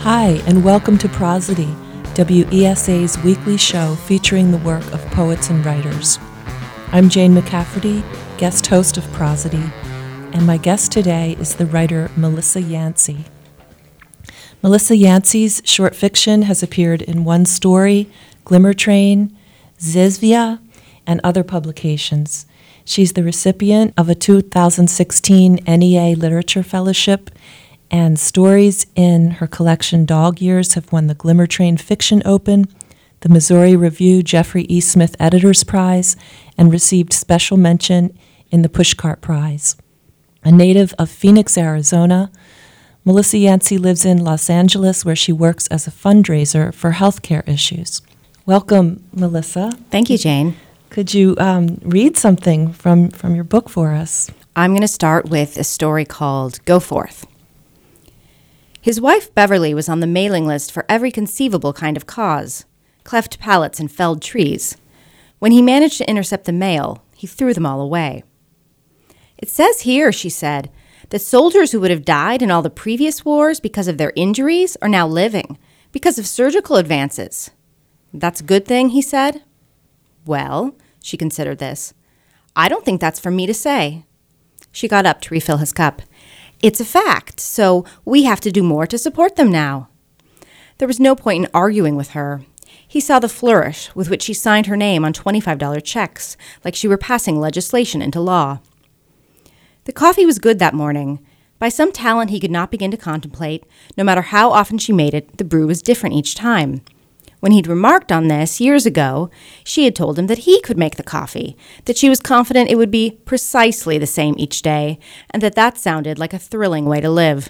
Hi, and welcome to Prosody, WESA's weekly show featuring the work of poets and writers. I'm Jane McCafferty, guest host of Prosody, and my guest today is the writer Melissa Yancey. Melissa Yancey's short fiction has appeared in One Story, Glimmer Train, Zizvia, and other publications. She's the recipient of a 2016 NEA Literature Fellowship, and stories in her collection Dog Years have won the Glimmer Train Fiction Open, the Missouri Review Jeffrey E. Smith Editor's Prize, and received special mention in the Pushcart Prize. A native of Phoenix, Arizona, Melissa Yancey lives in Los Angeles, where she works as a fundraiser for healthcare issues. Welcome, Melissa. Thank you, Jane. Could you read something from your book for us? I'm going to start with a story called Go Forth. His wife, Beverly, was on the mailing list for every conceivable kind of cause, cleft palates and felled trees. When he managed to intercept the mail, he threw them all away. It says here, she said, that soldiers who would have died in all the previous wars because of their injuries are now living, because of surgical advances. That's a good thing, he said. Well, she considered this. I don't think that's for me to say. She got up to refill his cup. It's a fact, so we have to do more to support them now. There was no point in arguing with her. He saw the flourish with which she signed her name on $25 checks, like she were passing legislation into law. The coffee was good that morning. By some talent he could not begin to contemplate, no matter how often she made it, the brew was different each time. When he'd remarked on this years ago, she had told him that he could make the coffee, that she was confident it would be precisely the same each day, and that sounded like a thrilling way to live.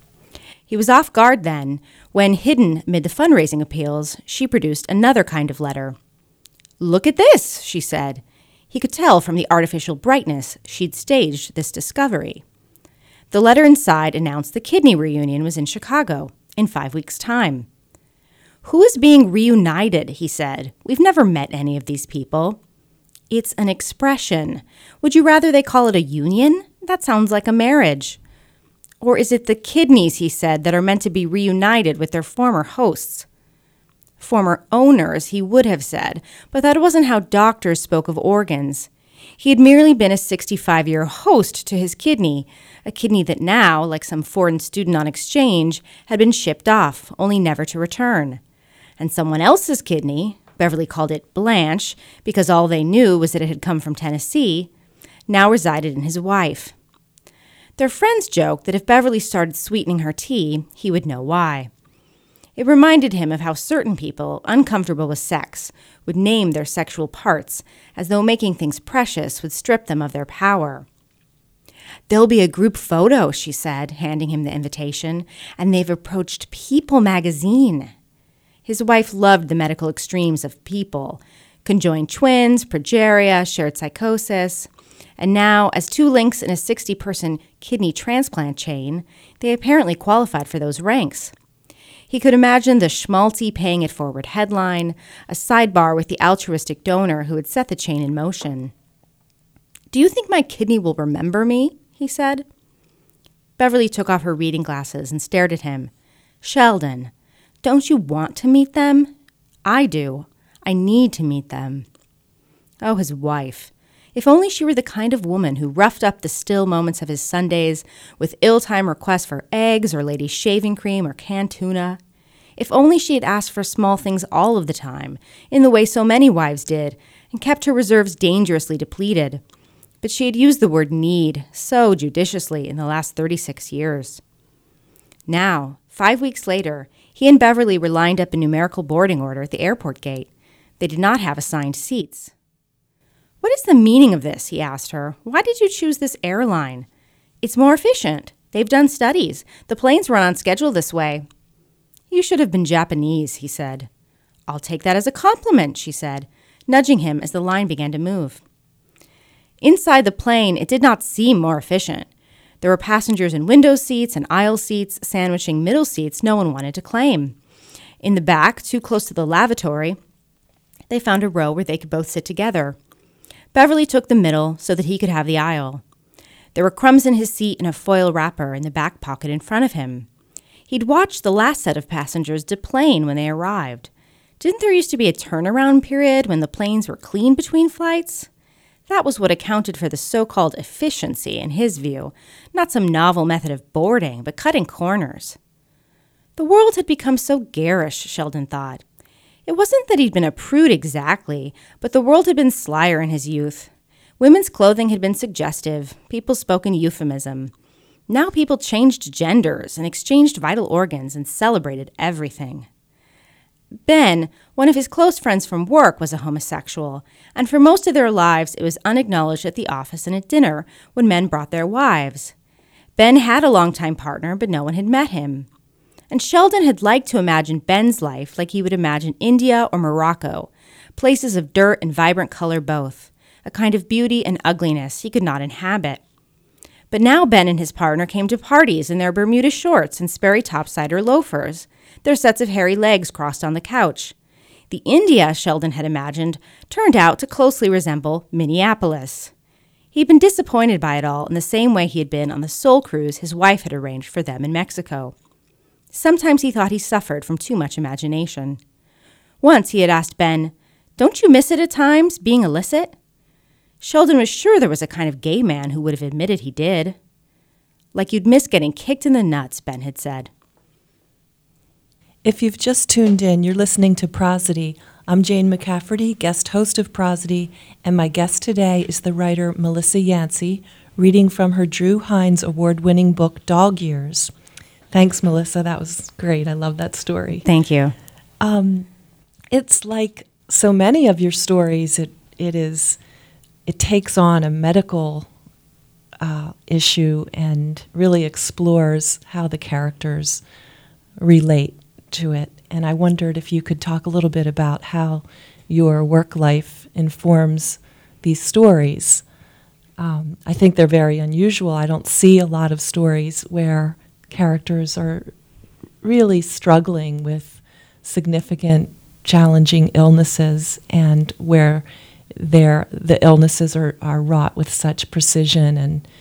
He was off guard then, when, hidden amid the fundraising appeals, she produced another kind of letter. "Look at this," she said. He could tell from the artificial brightness she'd staged this discovery. The letter inside announced the kidney reunion was in Chicago in 5 weeks' time. "Who is being reunited?" he said. "We've never met any of these people." "It's an expression. Would you rather they call it a union? That sounds like a marriage." "Or is it the kidneys," he said, "that are meant to be reunited with their former hosts?" Former owners, he would have said, but that wasn't how doctors spoke of organs. He had merely been a 65-year host to his kidney, a kidney that now, like some foreign student on exchange, had been shipped off, only never to return. And someone else's kidney, Beverly called it Blanche, because all they knew was that it had come from Tennessee, now resided in his wife. Their friends joked that if Beverly started sweetening her tea, he would know why. It reminded him of how certain people, uncomfortable with sex, would name their sexual parts, as though making things precious would strip them of their power. "There'll be a group photo," she said, handing him the invitation, "and they've approached People magazine." His wife loved the medical extremes of People, conjoined twins, progeria, shared psychosis, and now, as two links in a 60-person kidney transplant chain, they apparently qualified for those ranks. He could imagine the schmaltzy paying it forward headline, a sidebar with the altruistic donor who had set the chain in motion. "Do you think my kidney will remember me?" he said. Beverly took off her reading glasses and stared at him. "Sheldon, don't you want to meet them?" "I do. I need to meet them." Oh, his wife. If only she were the kind of woman who roughed up the still moments of his Sundays with ill-timed requests for eggs or lady shaving cream or canned tuna. If only she had asked for small things all of the time, in the way so many wives did, and kept her reserves dangerously depleted. But she had used the word need so judiciously in the last 36 years. Now, 5 weeks later, he and Beverly were lined up in numerical boarding order at the airport gate. They did not have assigned seats. "What is the meaning of this?" he asked her. "Why did you choose this airline?" "It's more efficient. They've done studies. The planes run on schedule this way." "You should have been Japanese," he said. "I'll take that as a compliment," she said, nudging him as the line began to move. Inside the plane, it did not seem more efficient. There were passengers in window seats and aisle seats, sandwiching middle seats no one wanted to claim. In the back, too close to the lavatory, they found a row where they could both sit together. Beverly took the middle so that he could have the aisle. There were crumbs in his seat and a foil wrapper in the back pocket in front of him. He'd watched the last set of passengers deplane when they arrived. Didn't there used to be a turnaround period when the planes were clean between flights? That was what accounted for the so-called efficiency, in his view, not some novel method of boarding, but cutting corners. The world had become so garish, Sheldon thought. It wasn't that he'd been a prude exactly, but the world had been slyer in his youth. Women's clothing had been suggestive, people spoke in euphemism. Now people changed genders and exchanged vital organs and celebrated everything. Ben, one of his close friends from work, was a homosexual, and for most of their lives it was unacknowledged at the office and at dinner when men brought their wives. Ben had a longtime partner, but no one had met him. And Sheldon had liked to imagine Ben's life like he would imagine India or Morocco, places of dirt and vibrant color both, a kind of beauty and ugliness he could not inhabit. But now Ben and his partner came to parties in their Bermuda shorts and Sperry topsider loafers, their sets of hairy legs crossed on the couch. The India Sheldon had imagined turned out to closely resemble Minneapolis. He'd been disappointed by it all in the same way he had been on the soul cruise his wife had arranged for them in Mexico. Sometimes he thought he suffered from too much imagination. Once he had asked Ben, "Don't you miss it at times, being illicit?" Sheldon was sure there was a kind of gay man who would have admitted he did. "Like you'd miss getting kicked in the nuts," Ben had said. If you've just tuned in, you're listening to Prosody. I'm Jane McCafferty, guest host of Prosody, and my guest today is the writer Melissa Yancey, reading from her Drew Hines award-winning book, Dog Years. Thanks, Melissa. That was great. I love that story. Thank you. It's like so many of your stories, it takes on a medical issue and really explores how the characters relate to it. And I wondered if you could talk a little bit about how your work life informs these stories. I think they're very unusual. I don't see a lot of stories where characters are really struggling with significant, challenging illnesses and where the illnesses are wrought with such precision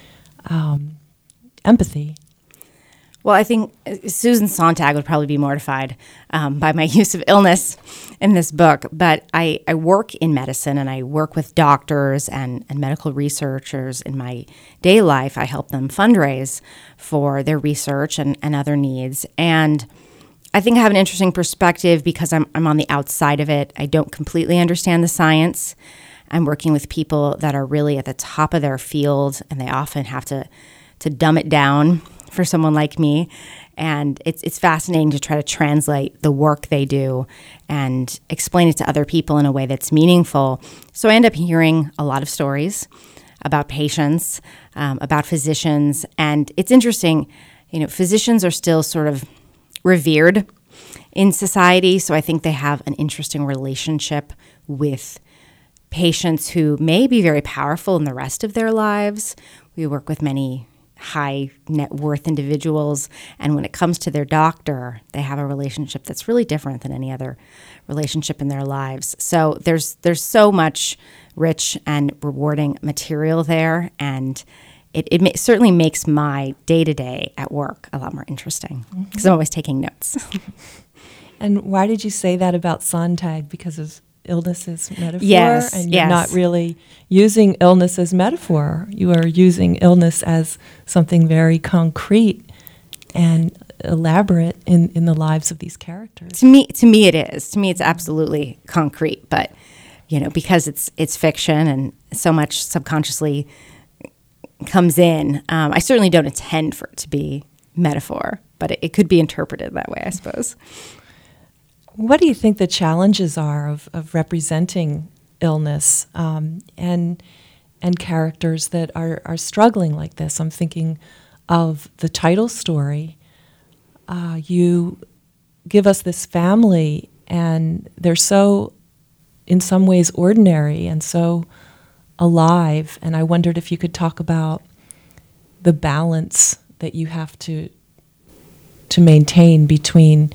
and empathy. Well, I think Susan Sontag would probably be mortified by my use of illness in this book, but I work in medicine and I work with doctors and medical researchers in my day life. I help them fundraise for their research and other needs. And I think I have an interesting perspective because I'm on the outside of it. I don't completely understand the science. I'm working with people that are really at the top of their field, and they often have to dumb it down for someone like me. And it's fascinating to try to translate the work they do and explain it to other people in a way that's meaningful. So I end up hearing a lot of stories about patients, about physicians. And it's interesting, physicians are still sort of revered in society. So I think they have an interesting relationship with patients who may be very powerful in the rest of their lives. We work with many high net worth individuals, and when it comes to their doctor, they have a relationship that's really different than any other relationship in their lives. So there's so much rich and rewarding material there, and it certainly makes my day-to-day at work a lot more interesting because I'm always taking notes. And why did you say that about Sontag? Because of illness as metaphor? Yes, and you're not really using illness as metaphor. You are using illness as something very concrete and elaborate in the lives of these characters. To me it is. To me it's absolutely concrete, but because it's fiction and so much subconsciously comes in, I certainly don't intend for it to be metaphor, but it could be interpreted that way, I suppose. What do you think the challenges are of representing illness and characters that are struggling like this? I'm thinking of the title story. You give us this family, and they're so, in some ways, ordinary and so alive. And I wondered if you could talk about the balance that you have to maintain between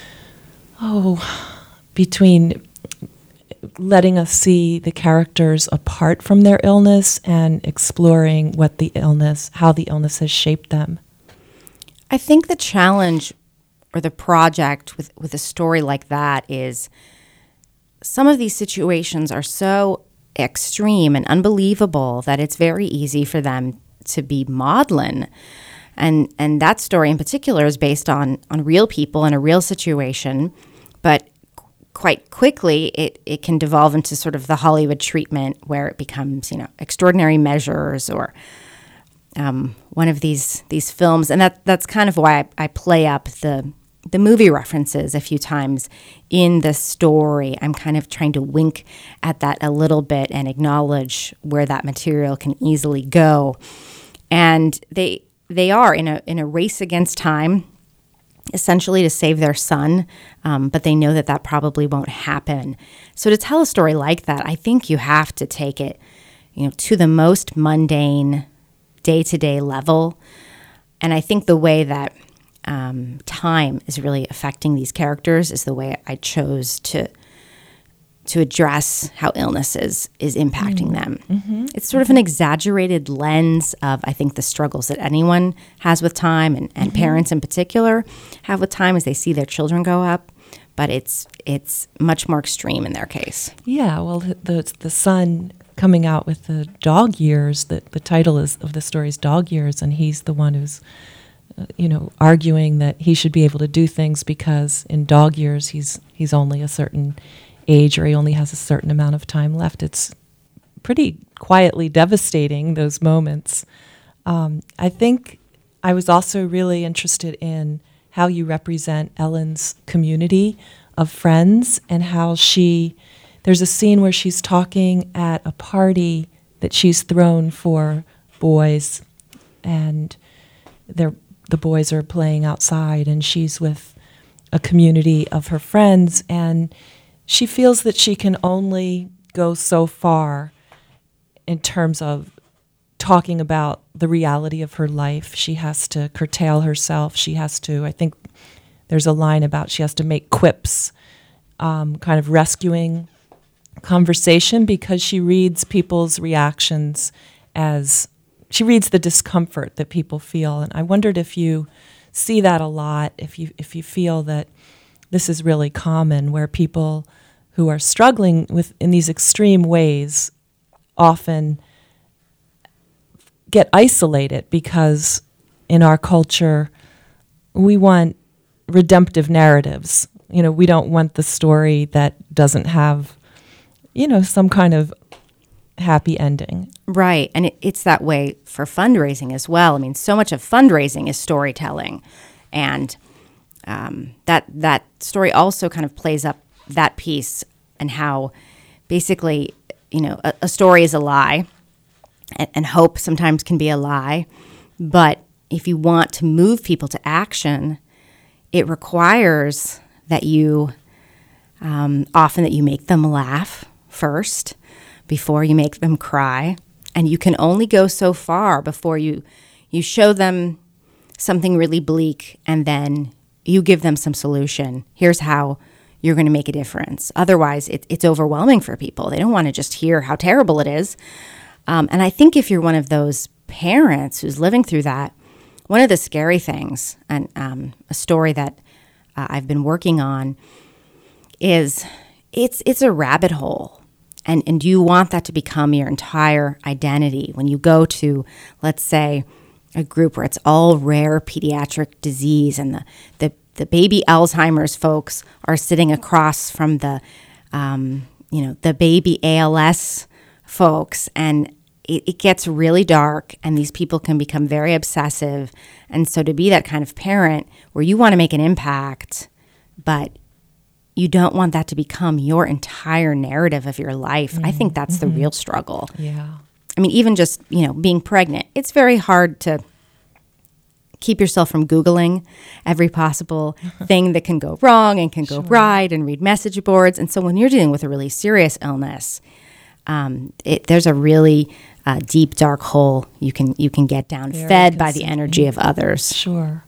letting us see the characters apart from their illness and exploring how the illness has shaped them. I think the challenge the project with a story like that is some of these situations are so extreme and unbelievable that it's very easy for them to be maudlin. And that story in particular is based on real people in a real situation, but quite quickly it can devolve into sort of the Hollywood treatment where it becomes, extraordinary measures or one of these films. And that's kind of why I play up the movie references a few times in the story. I'm kind of trying to wink at that a little bit and acknowledge where that material can easily go. And they are in a race against time, essentially to save their son, but they know that probably won't happen. So to tell a story like that, I think you have to take it, to the most mundane, day-to-day level. And I think the way that time is really affecting these characters is the way I chose to address how illness is impacting them. Mm-hmm. It's sort of an exaggerated lens of, I think, the struggles that anyone has with time and mm-hmm. parents in particular have with time as they see their children grow up. But it's much more extreme in their case. Yeah, well, the son coming out with the dog years, the title of the story is Dog Years, and he's the one who's arguing that he should be able to do things because in dog years he's only a certain age or he only has a certain amount of time left. It's pretty quietly devastating, those moments. I think I was also really interested in how you represent Ellen's community of friends and how there's a scene where she's talking at a party that she's thrown for boys, and the boys are playing outside, and she's with a community of her friends, and she feels that she can only go so far in terms of talking about the reality of her life. She has to curtail herself. I think there's a line about she has to make quips, kind of rescuing conversation because she reads people's reactions as she reads the discomfort that people feel. And I wondered if you see that a lot, if you feel that this is really common, where people who are struggling in these extreme ways often get isolated because in our culture we want redemptive narratives. We don't want the story that doesn't have, some kind of happy ending. Right. And it's that way for fundraising as well. I mean, so much of fundraising is storytelling. And that story also kind of plays up that piece and how basically, a story is a lie and hope sometimes can be a lie. But if you want to move people to action, it requires that you often that you make them laugh first before you make them cry. And you can only go so far before you show them something really bleak and then you give them some solution. Here's how you're going to make a difference. Otherwise, it's overwhelming for people. They don't want to just hear how terrible it is. And I think if you're one of those parents who's living through that, one of the scary things, and a story that I've been working on, is it's a rabbit hole. And you want that to become your entire identity. When you go to, let's say, a group where it's all rare pediatric disease and the baby Alzheimer's folks are sitting across from the baby ALS folks, and it gets really dark, and these people can become very obsessive. And so to be that kind of parent where you want to make an impact, but you don't want that to become your entire narrative of your life. Mm-hmm. I think that's the real struggle. Yeah. I mean, even just, being pregnant, it's very hard to keep yourself from Googling every possible thing that can go wrong and can go right, and read message boards. And so when you're dealing with a really serious illness, there's a really deep, dark hole you can get down, very fed by the energy of others. Sure.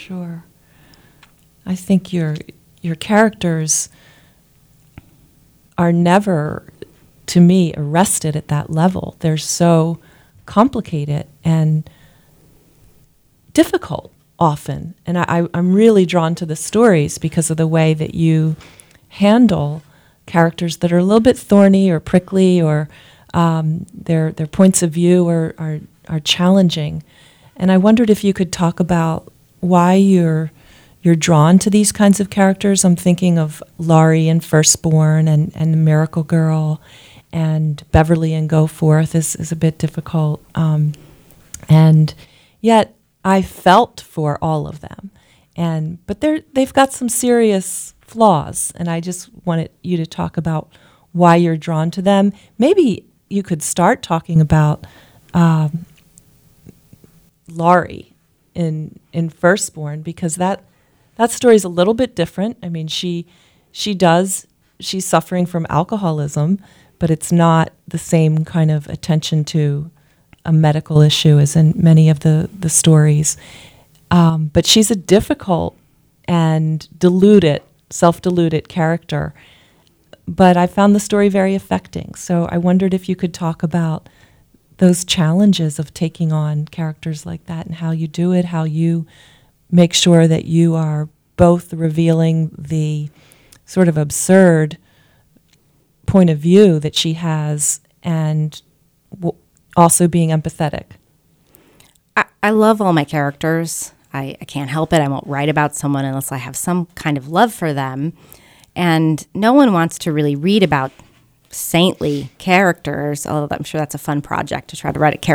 I think your characters are never, to me, arrested at that level. They're so complicated and difficult often. And I'm really drawn to the stories because of the way that you handle characters that are a little bit thorny or prickly, or their points of view are challenging. And I wondered if you could talk about why you're drawn to these kinds of characters. I'm thinking of Laurie in Firstborn and the Miracle Girl, and Beverly in Go Forth is a bit difficult. And yet I felt for all of them. But they've got some serious flaws, and I just wanted you to talk about why you're drawn to them. Maybe you could start talking about Laurie in Firstborn, because that story is a little bit different. I mean, she's suffering from alcoholism, but it's not the same kind of attention to a medical issue as in many of the stories. But she's a difficult and self-deluded character. But I found the story very affecting. So I wondered if you could talk about those challenges of taking on characters like that, and how you do it, how you make sure that you are both revealing the sort of absurd point of view that she has, and also being empathetic. I love all my characters. I can't help it. I won't write about someone unless I have some kind of love for them. And no one wants to really read about saintly characters, although I'm sure that's a fun project to try to write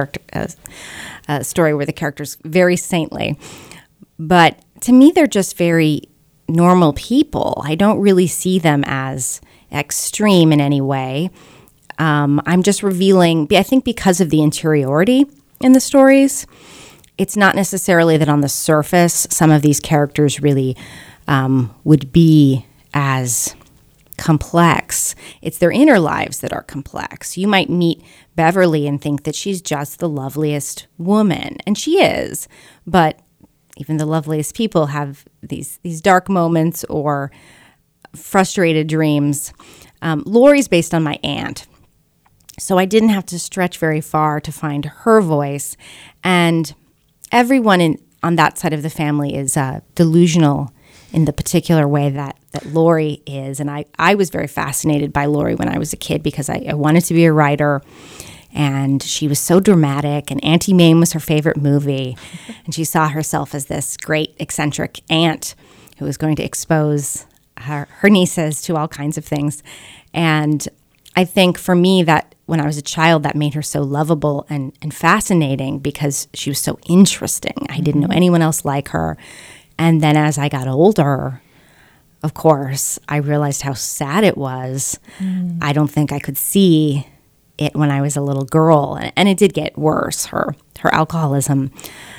a story where the character's very saintly. But to me, they're just very normal people. I don't really see them as extreme in any way. I'm just revealing, I think because of the interiority in the stories, it's not necessarily that on the surface some of these characters really would be as complex. It's their inner lives that are complex. You might meet Beverly and think that she's just the loveliest woman, and she is, but even the loveliest people have these dark moments or frustrated dreams. Laurie's based on my aunt, so I didn't have to stretch very far to find her voice, and everyone on that side of the family is delusional in the particular way that Laurie is. And I was very fascinated by Laurie when I was a kid because I wanted to be a writer, and she was so dramatic, and Auntie Mame was her favorite movie, and she saw herself as this great eccentric aunt who was going to expose her nieces to all kinds of things. And I think for me that when I was a child, that made her so lovable and fascinating because she was so interesting. I didn't know anyone else like her. And then as I got older, of course, I realized how sad it was. I don't think I could see it when I was a little girl. And it did get worse, her alcoholism.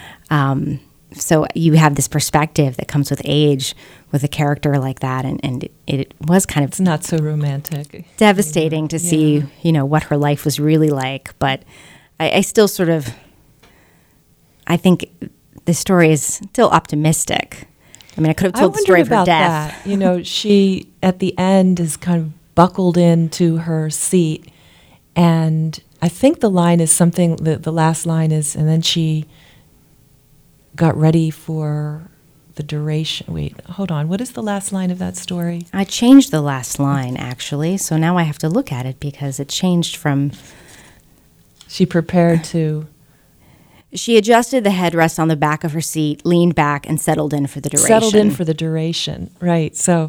So you have this perspective that comes with age with a character like that. And it was kind of... It's not so romantic. Devastating to see, what her life was really like. But I still sort of... I think the story is still optimistic. I mean, I could have told the story of her death. That. She, at the end, is kind of buckled into her seat. And I think the line is something, the last line is, and then she got ready for the duration. Wait, hold on. What is the last line of that story? I changed the last line, actually. So now I have to look at it because it changed from... She prepared to... She adjusted the headrest on the back of her seat, leaned back, and settled in for the duration. Settled in for the duration, right. So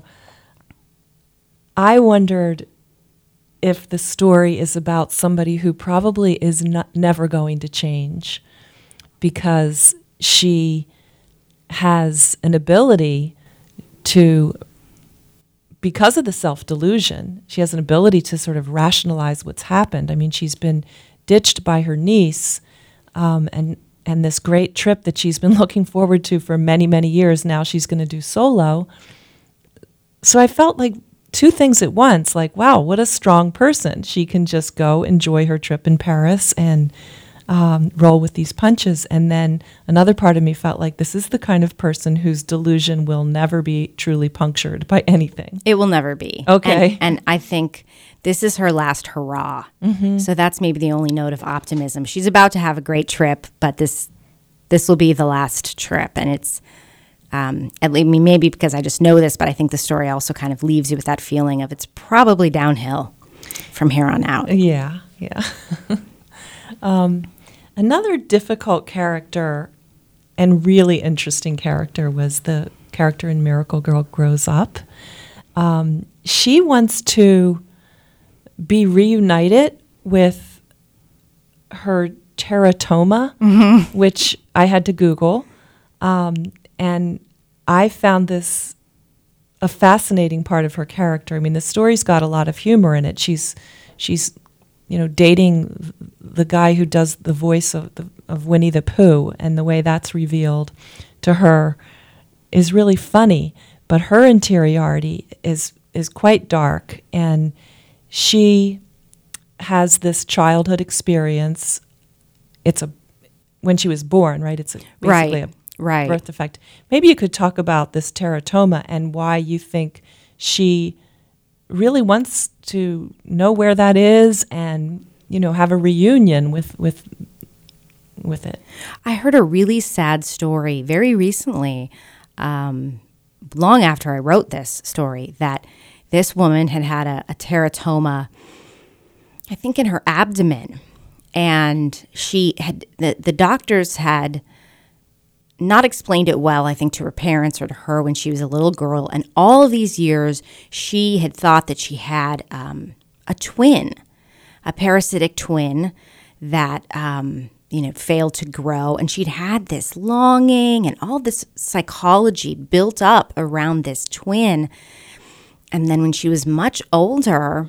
I wondered if the story is about somebody who probably is never going to change because she has an ability to, because of the self-delusion, she has an ability to sort of rationalize what's happened. I mean, she's been ditched by her niece, and this great trip that she's been looking forward to for many, many years, now she's going to do solo. So I felt like two things at once, like, wow, what a strong person. She can just go enjoy her trip in Paris and roll with these punches. And then another part of me felt like this is the kind of person whose delusion will never be truly punctured by anything. It will never be. Okay. And I think this is her last hurrah. Mm-hmm. So that's maybe the only note of optimism. She's about to have a great trip, but this this will be the last trip. And it's, maybe because I just know this, but I think the story also kind of leaves you with that feeling of it's probably downhill from here on out. Yeah. Another difficult character and really interesting character was the character in Miracle Girl Grows Up. She wants to be reunited with her teratoma, which I had to Google. And I found this a fascinating part of her character. I mean, the story's got a lot of humor in it. She's dating the guy who does the voice of Winnie the Pooh, and the way that's revealed to her is really funny. But her interiority is quite dark, and she has this childhood experience. When she was born, right? It's basically a birth defect. Maybe you could talk about this teratoma and why you think she really wants to know where that is and, have a reunion with it. I heard a really sad story very recently, long after I wrote this story, that this woman had a teratoma, I think in her abdomen. And she had, the doctors had not explained it well, I think, to her parents or to her when she was a little girl. And all of these years, she had thought that she had a twin, a parasitic twin that, failed to grow. And she'd had this longing and all this psychology built up around this twin. And then when she was much older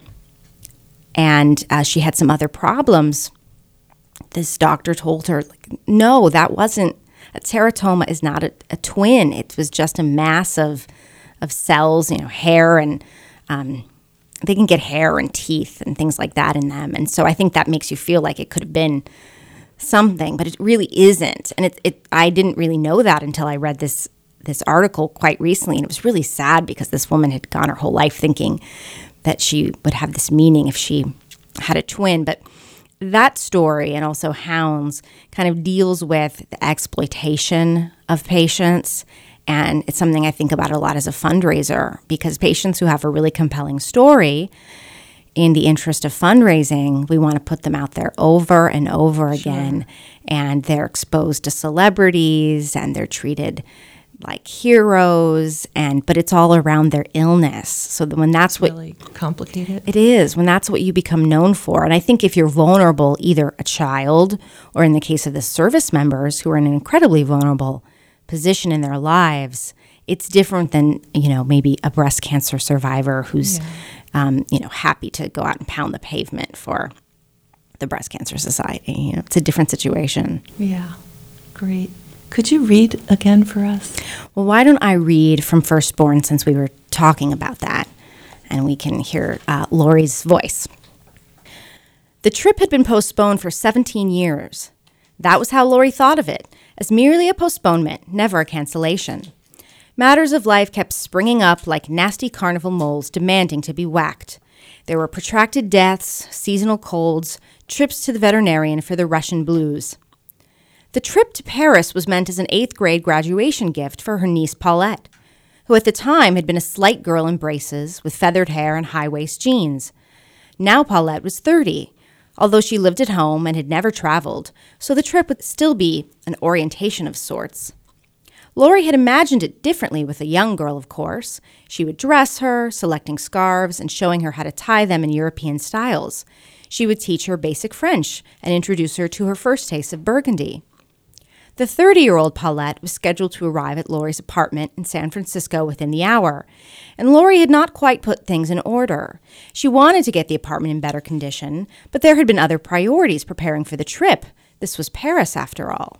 and she had some other problems, this doctor told her, no, that wasn't, a teratoma is not a twin. It was just a mass of cells, hair, and they can get hair and teeth and things like that in them. And so I think that makes you feel like it could have been something, but it really isn't. And I didn't really know that until I read this article quite recently. And it was really sad because this woman had gone her whole life thinking that she would have this meaning if she had a twin. But that story, and also Hounds, kind of deals with the exploitation of patients. And it's something I think about a lot as a fundraiser, because patients who have a really compelling story, in the interest of fundraising, we want to put them out there over and over again. And they're exposed to celebrities and they're treated like heroes, but it's all around their illness. So when that's what really complicated, it is, when that's what you become known for. And I think if you're vulnerable, either a child or in the case of the service members who are in an incredibly vulnerable position in their lives, it's different than, maybe a breast cancer survivor who's, happy to go out and pound the pavement for the Breast Cancer Society. It's a different situation. Yeah, great. Could you read again for us? Well, why don't I read from Firstborn, since we were talking about that, and we can hear Lori's voice. The trip had been postponed for 17 years. That was how Lori thought of it, as merely a postponement, never a cancellation. Matters of life kept springing up like nasty carnival moles demanding to be whacked. There were protracted deaths, seasonal colds, trips to the veterinarian for the Russian blues. The trip to Paris was meant as an 8th grade graduation gift for her niece Paulette, who at the time had been a slight girl in braces with feathered hair and high-waist jeans. Now Paulette was 30, although she lived at home and had never traveled, so the trip would still be an orientation of sorts. Lori had imagined it differently with a young girl, of course. She would dress her, selecting scarves and showing her how to tie them in European styles. She would teach her basic French and introduce her to her first taste of Burgundy. The 30-year-old Paulette was scheduled to arrive at Lori's apartment in San Francisco within the hour, and Lori had not quite put things in order. She wanted to get the apartment in better condition, but there had been other priorities preparing for the trip. This was Paris, after all.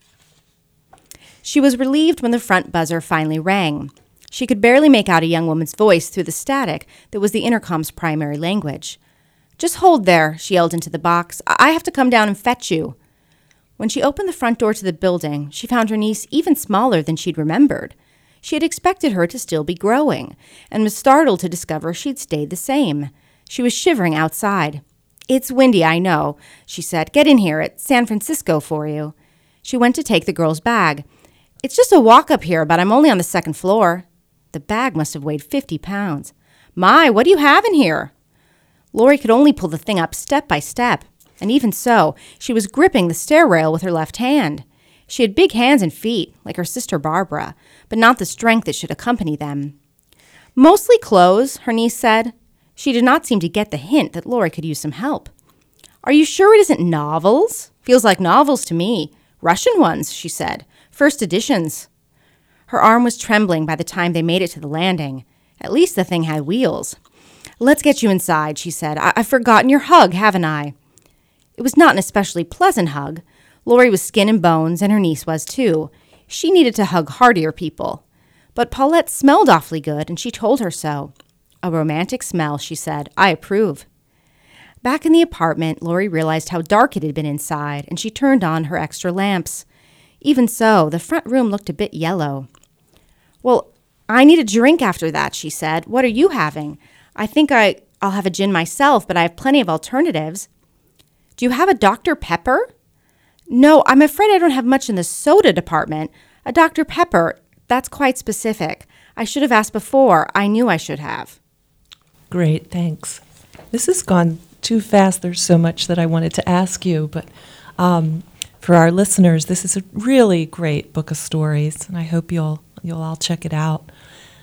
She was relieved when the front buzzer finally rang. She could barely make out a young woman's voice through the static that was the intercom's primary language. "Just hold there," she yelled into the box. "I have to come down and fetch you." When she opened the front door to the building, she found her niece even smaller than she'd remembered. She had expected her to still be growing, and was startled to discover she'd stayed the same. She was shivering outside. "It's windy, I know," she said. "Get in here. It's San Francisco for you." She went to take the girl's bag. "It's just a walk up here, but I'm only on the second floor." The bag must have weighed 50 pounds. "My, what do you have in here?" Lori could only pull the thing up step by step, and even so, she was gripping the stair rail with her left hand. She had big hands and feet, like her sister Barbara, but not the strength that should accompany them. "Mostly clothes," her niece said. She did not seem to get the hint that Lori could use some help. "Are you sure it isn't novels? Feels like novels to me. Russian ones," she said. "First editions." Her arm was trembling by the time they made it to the landing. At least the thing had wheels. "Let's get you inside," she said. I've forgotten your hug, haven't I?" It was not an especially pleasant hug. Lori was skin and bones, and her niece was too. She needed to hug heartier people. But Paulette smelled awfully good, and she told her so. "A romantic smell," she said. "I approve." Back in the apartment, Lori realized how dark it had been inside, and she turned on her extra lamps. Even so, the front room looked a bit yellow. "Well, I need a drink after that," she said. "What are you having? I think I'll have a gin myself, but I have plenty of alternatives." "Do you have a Dr. Pepper?" "No, I'm afraid I don't have much in the soda department. A Dr. Pepper, that's quite specific. I should have asked before. I knew I should have." Great, thanks. This has gone too fast. There's so much that I wanted to ask you, but for our listeners, this is a really great book of stories, and I hope you'll all check it out.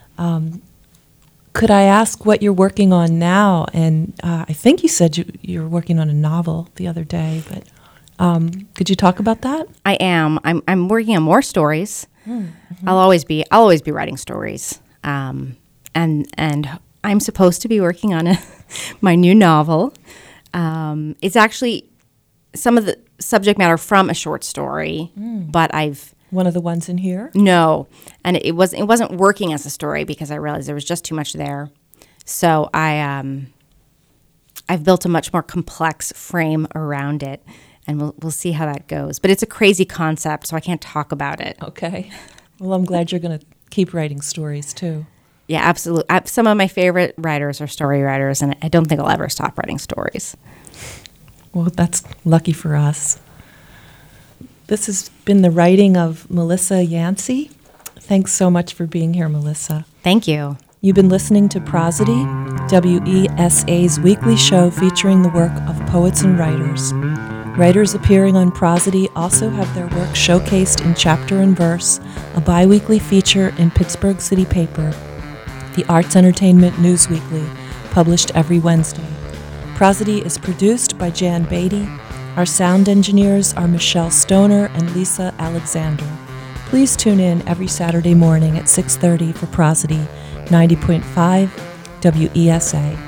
Could I ask what you're working on now? And I think you said you were working on a novel the other day, but could you talk about that? I am. I'm working on more stories. Mm-hmm. I'll always be writing stories. And I'm supposed to be working on my new novel. It's actually some of the subject matter from a short story, but I've one of the ones in here? No, and it wasn't working as a story because I realized there was just too much there. So I've built a much more complex frame around it, and we'll see how that goes. But it's a crazy concept, so I can't talk about it. Okay. Well, I'm glad you're going to keep writing stories too. Yeah, absolutely. Some of my favorite writers are story writers, and I don't think I'll ever stop writing stories. Well, that's lucky for us. This has been the writing of Melissa Yancey. Thanks so much for being here, Melissa. Thank you. You've been listening to Prosody, WESA's weekly show featuring the work of poets and writers. Writers appearing on Prosody also have their work showcased in Chapter and Verse, a bi-weekly feature in Pittsburgh City Paper, the Arts Entertainment News Weekly, published every Wednesday. Prosody is produced by Jan Beatty. Our sound engineers are Michelle Stoner and Lisa Alexander. Please tune in every Saturday morning at 6:30 for Prosody, 90.5 WESA.